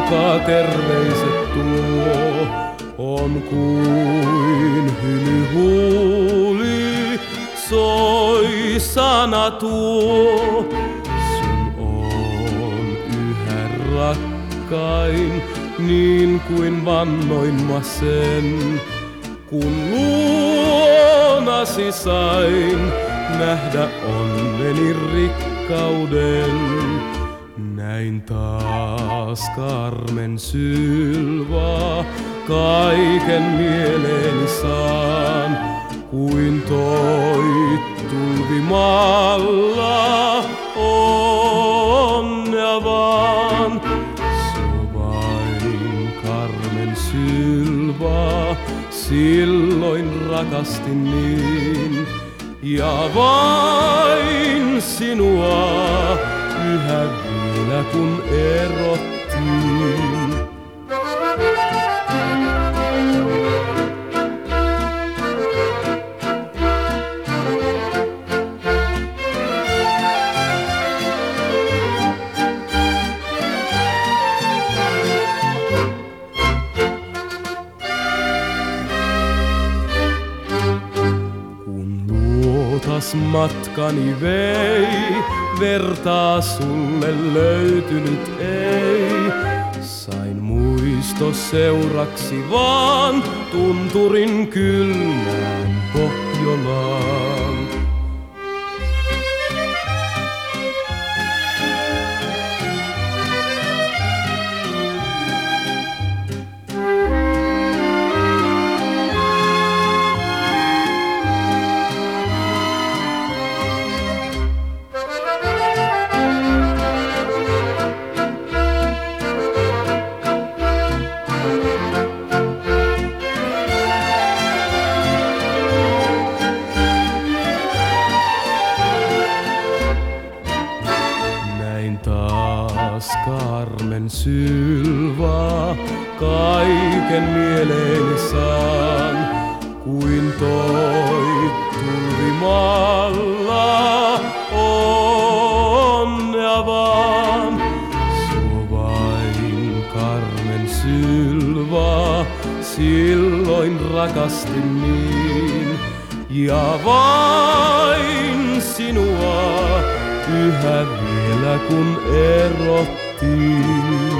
kuka terveiset tuo, on kuin hymyhuuli, soi sana tuo. Sun on yhä rakkain, niin kuin vannoin mä sen, kun luonasi sain nähdä onneni rikkauden. Näin taas Carmen Sylvaa, kaiken mieleeni saan, kuin toi tulvimalla onnea vaan. So vain Carmen Sylvaa, silloin rakastin niin, ja vain sinua yhä vielä kun erottiin. Luotas matkani vei, vertaa sulle löytynyt ei. Sain muisto seuraksi vaan tunturin kylmään Pohjolaan. Taas Carmen Sylvaa, kaiken mieleeni saan, kuin toi tulvimalla onnea vaan. So vain Carmen Sylvaa, silloin rakastin niin, ja vain sinua yhä vielä kun erottiin.